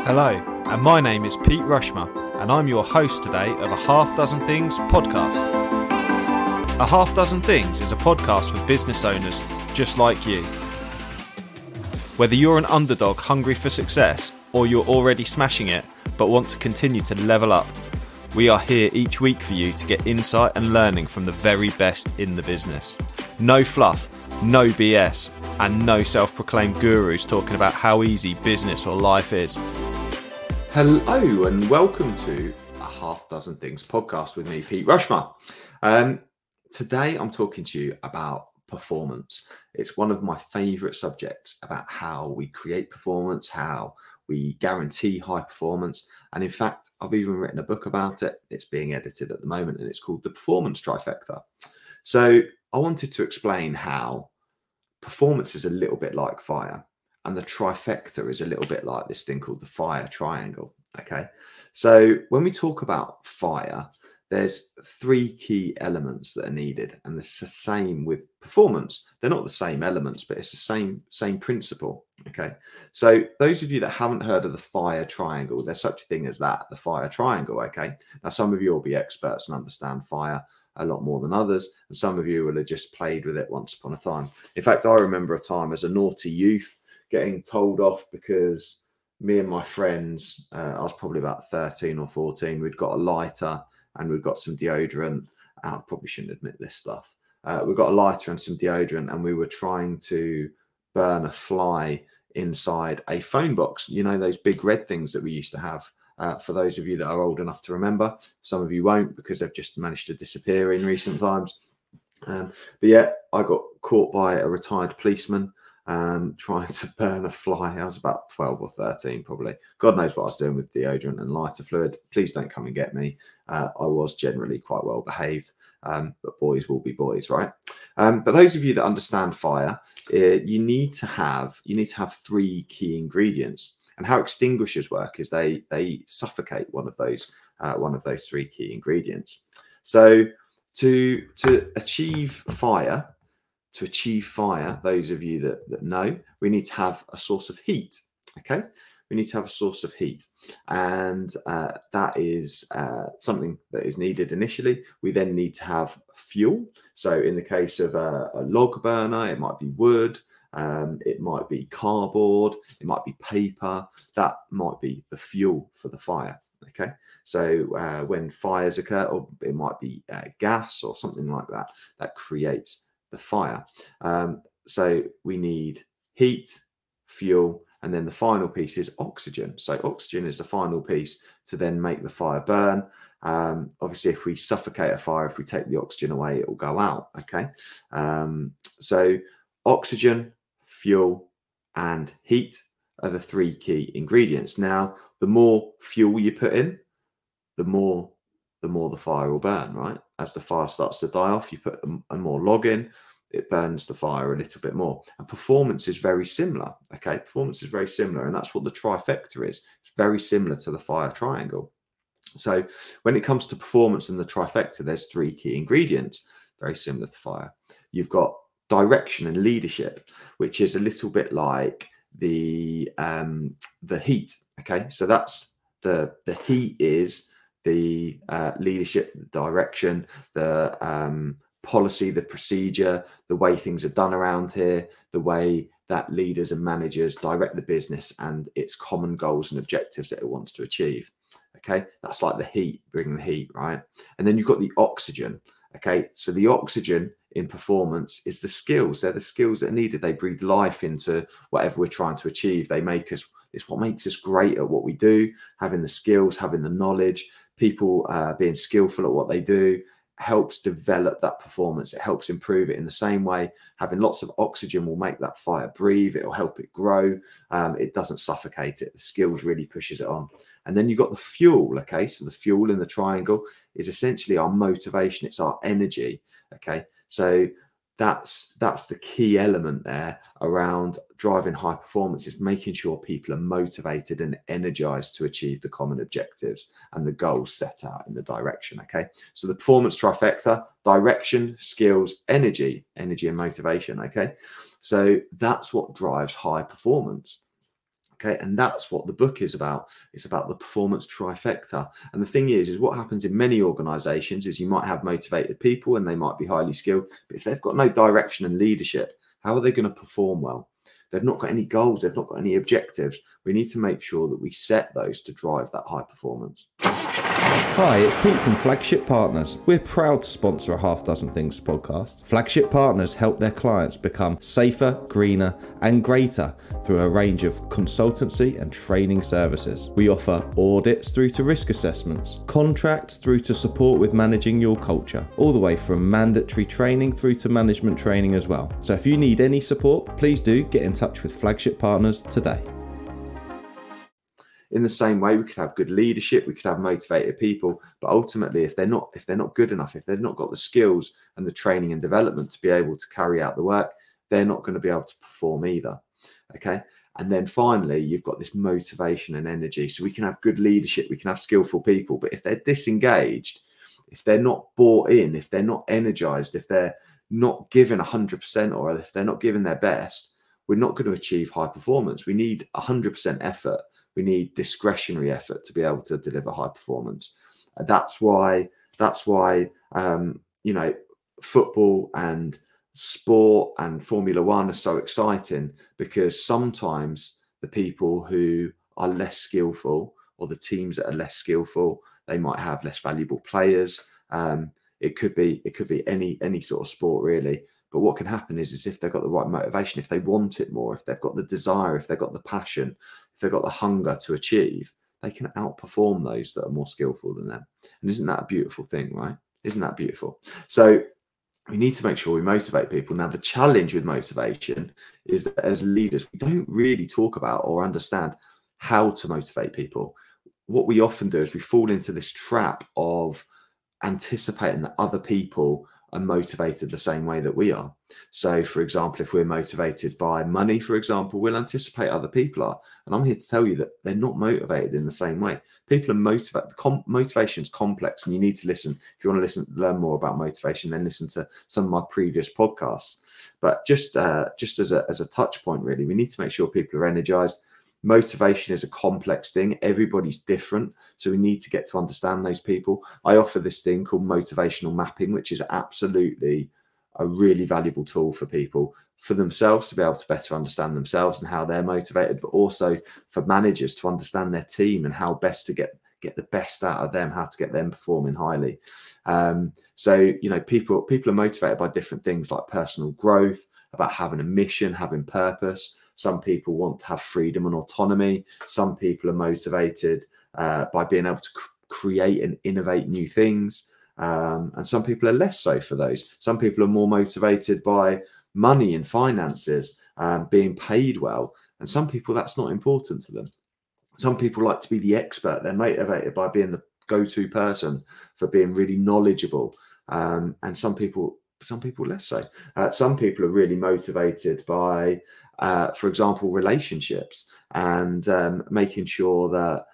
Hello, and my name is Pete Rushmer, and I'm your host today of A Half Dozen Things podcast. A Half Dozen Things is a podcast for business owners just like you. Whether you're an underdog hungry for success, or you're already smashing it but want to continue to level up, we are here each week for you to get insight and learning from the very best in the business. No fluff, no BS, and no self-proclaimed gurus talking about how easy business or life is. Hello and welcome to A Half Dozen Things podcast with me, Pete Rushmer. Today I'm talking to you about performance. It's one of my favourite subjects, about how we create performance, how we guarantee high performance. And in fact, I've even written a book about it. It's being edited at the moment and it's called The Performance Trifecta. So I wanted to explain how performance is a little bit like fire. And the trifecta is a little bit like this thing called the fire triangle. Okay, so when we talk about fire, there's three key elements that are needed, and it's the same with performance. They're not the same elements, but it's the same principle. Okay, so those of you that haven't heard of the fire triangle, there's such a thing as that, the fire triangle. Okay, now some of you will be experts and understand fire a lot more than others, and some of you will have just played with it once upon a time. In fact, I remember a time as a naughty youth getting told off because me and my friends, I was probably about 13 or 14, we'd got a lighter and we'd got some deodorant. I probably shouldn't admit this stuff. We got a lighter and some deodorant, and we were trying to burn a fly inside a phone box. You know, those big red things that we used to have. For those of you that are old enough to remember, some of you won't because they've just managed to disappear in recent times. But yeah, I got caught by a retired policeman trying to burn a fly. I was about 12 or 13 probably. God knows what I was doing with deodorant and lighter fluid. Please don't come and get me. I was generally quite well behaved, but boys will be boys, right? But those of you that understand fire, you need to have three key ingredients. And how extinguishers work is they suffocate one of those three key ingredients. So to achieve fire, those of you that know, we need to have a source of heat. Okay, we need to have a source of heat, and that is something that is needed initially. We then need to have fuel. So in the case of a log burner, it might be wood, it might be cardboard, it might be paper. That might be the fuel for the fire. Okay, so when fires occur, or it might be gas or something like that, that creates the fire. So we need heat, fuel, and then the final piece is oxygen. So oxygen is the final piece to then make the fire burn. Obviously, if we suffocate a fire, if we take the oxygen away, it will go out. Okay, so oxygen, fuel, and heat are the three key ingredients. Now, the more fuel you put in, the more the fire will burn, right? As the fire starts to die off, you put a more log in, it burns the fire a little bit more. And performance is very similar. Okay, performance is very similar, and that's what the trifecta is. It's very similar to the fire triangle. So when it comes to performance in the trifecta, there's three key ingredients, very similar to fire. You've got direction and leadership, which is a little bit like the heat. Okay, so that's the heat is the leadership, the direction, the policy, the procedure, the way things are done around here, the way that leaders and managers direct the business and its common goals and objectives that it wants to achieve. Okay, that's like the heat, bringing the heat, right? And then you've got the oxygen. Okay, so the oxygen in performance is the skills. They're the skills that are needed. They breathe life into whatever we're trying to achieve. It's what makes us great at what we do, having the skills, having the knowledge. People being skillful at what they do helps develop that performance. It helps improve it. In the same way, having lots of oxygen will make that fire breathe. It'll help it grow. It doesn't suffocate it. The skills really pushes it on. And then you've got the fuel. Okay, so the fuel in the triangle is essentially our motivation. It's our energy. Okay, so that's the key element there around driving high performance, is making sure people are motivated and energized to achieve the common objectives and the goals set out in the direction. Okay, so the performance trifecta: direction, skills, energy and motivation. Okay, so that's what drives high performance. Okay, and that's what the book is about. It's about the performance trifecta. And the thing is what happens in many organizations is you might have motivated people and they might be highly skilled, but if they've got no direction and leadership, how are they going to perform well? They've not got any goals. They've not got any objectives. We need to make sure that we set those to drive that high performance. Hi, it's Pete from Flagship Partners. We're proud to sponsor a Half Dozen Things podcast. Flagship Partners help their clients become safer, greener, and greater through a range of consultancy and training services. We offer audits through to risk assessments, contracts through to support with managing your culture, all the way from mandatory training through to management training as well. So if you need any support, please do get in touch with Flagship Partners today. In the same way, we could have good leadership, we could have motivated people, but ultimately, if they're not good enough, if they've not got the skills and the training and development to be able to carry out the work, they're not going to be able to perform either. Okay. And then finally, you've got this motivation and energy. So we can have good leadership, we can have skillful people, but if they're disengaged, if they're not bought in, if they're not energized, if they're not given 100%, or if they're not giving their best, we're not going to achieve high performance. We need 100% effort. We need discretionary effort to be able to deliver high performance. That's why, football and sport and Formula One are so exciting, because sometimes the people who are less skillful, or the teams that are less skillful, they might have less valuable players. It could be any sort of sport really. But what can happen is if they've got the right motivation, if they want it more, if they've got the desire, if they've got the passion, if they've got the hunger to achieve, they can outperform those that are more skillful than them. And isn't that a beautiful thing, right? Isn't that beautiful? So we need to make sure we motivate people. Now, the challenge with motivation is that as leaders, we don't really talk about or understand how to motivate people. What we often do is we fall into this trap of anticipating that other people are motivated the same way that we are. So, for example, if we're motivated by money, for example, we'll anticipate other people are. And I'm here to tell you that they're not motivated in the same way. People are motivated. Motivation is complex, and you need to listen. If you want to learn more about motivation, then listen to some of my previous podcasts. But just as a touch point, really, we need to make sure people are energized. Motivation is a complex thing. Everybody's different. So we need to get to understand those people. I offer this thing called motivational mapping, which is absolutely a really valuable tool for people, for themselves to be able to better understand themselves and how they're motivated, but also for managers to understand their team and how best to get the best out of them, how to get them performing highly. People are motivated by different things like personal growth, about having a mission, having purpose. Some people want to have freedom and autonomy. Some people are motivated by being able to create and innovate new things. And some people are less so for those. Some people are more motivated by money and finances, being paid well. And some people, that's not important to them. Some people like to be the expert. They're motivated by being the go-to person, for being really knowledgeable. And some people less so. Some people are really motivated by, for example, relationships, and making sure that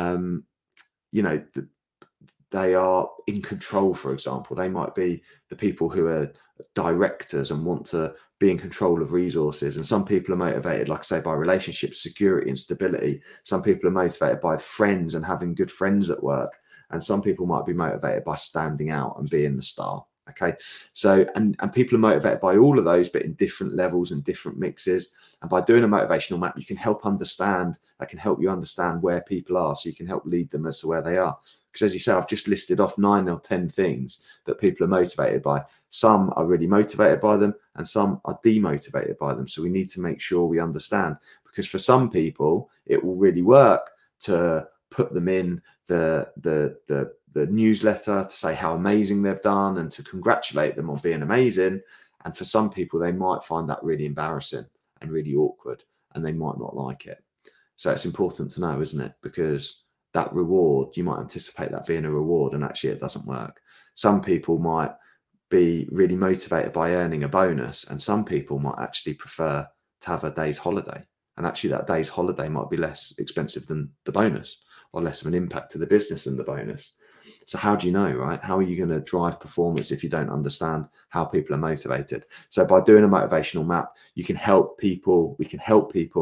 they are in control. For example, they might be the people who are directors and want to be in control of resources. And some people are motivated, like I say, by relationships, security and stability. Some people are motivated by friends and having good friends at work. And some people might be motivated by standing out and being the star. Okay, so and people are motivated by all of those, but in different levels and different mixes. And by doing a motivational map, you can help you understand where people are, so you can help lead them as to where they are. Because as you say, I've just listed off 9 or 10 things that people are motivated by. Some are really motivated by them, and some are demotivated by them. So we need to make sure we understand, because for some people, it will really work to put them in the newsletter to say how amazing they've done and to congratulate them on being amazing. And for some people, they might find that really embarrassing and really awkward, and they might not like it. So it's important to know, isn't it? Because that reward, you might anticipate that being a reward, and actually it doesn't work. Some people might be really motivated by earning a bonus, and some people might actually prefer to have a day's holiday. And actually that day's holiday might be less expensive than the bonus, or less of an impact to the business than the bonus. So how do you know, right? How are you going to drive performance if you don't understand how people are motivated? So by doing a motivational map, we can help people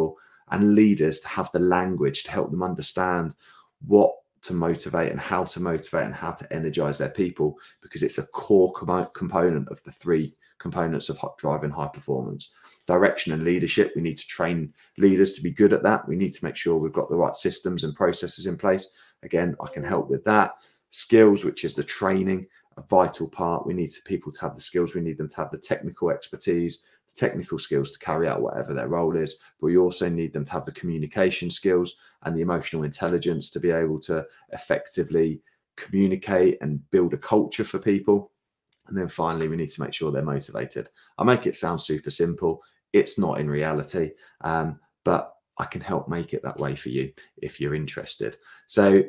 and leaders to have the language to help them understand what to motivate and how to energize their people, because it's a core component of the 3 components of driving high performance. Direction and leadership. We need to train leaders to be good at that. We need to make sure we've got the right systems and processes in place. Again, I can help with that. Skills, which is the training, a vital part. We need people to have the skills. We need them to have the technical expertise, the technical skills to carry out whatever their role is. But we also need them to have the communication skills and the emotional intelligence to be able to effectively communicate and build a culture for people. And then finally, we need to make sure they're motivated. I make it sound super simple. It's not in reality, but I can help make it that way for you if you're interested. So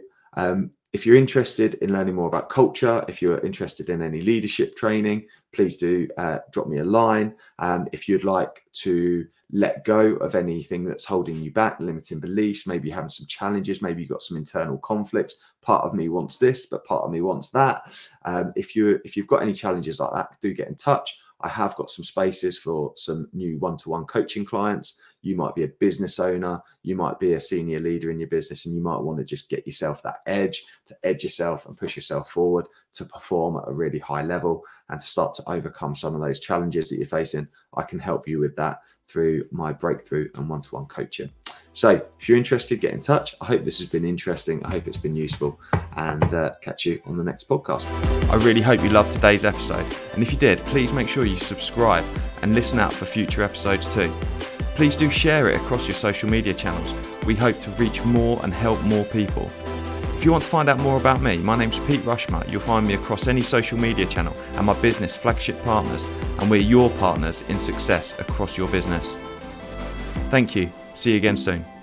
if you're interested in learning more about culture, if you're interested in any leadership training, please do drop me a line. If you'd like to let go of anything that's holding you back, limiting beliefs, maybe you're having some challenges, maybe you've got some internal conflicts. Part of me wants this, but part of me wants that. If you've got any challenges like that, do get in touch. I have got some spaces for some new one-to-one coaching clients. You might be a business owner, you might be a senior leader in your business, and you might want to just get yourself that edge, to edge yourself and push yourself forward to perform at a really high level and to start to overcome some of those challenges that you're facing. I can help you with that through my breakthrough and one-to-one coaching. So if you're interested, get in touch. I hope this has been interesting. I hope it's been useful, and catch you on the next podcast. I really hope you loved today's episode. And if you did, please make sure you subscribe and listen out for future episodes too. Please do share it across your social media channels. We hope to reach more and help more people. If you want to find out more about me, my name's Pete Rushmer. You'll find me across any social media channel and my business, Flagship Partners, and we're your partners in success across your business. Thank you. See you again soon.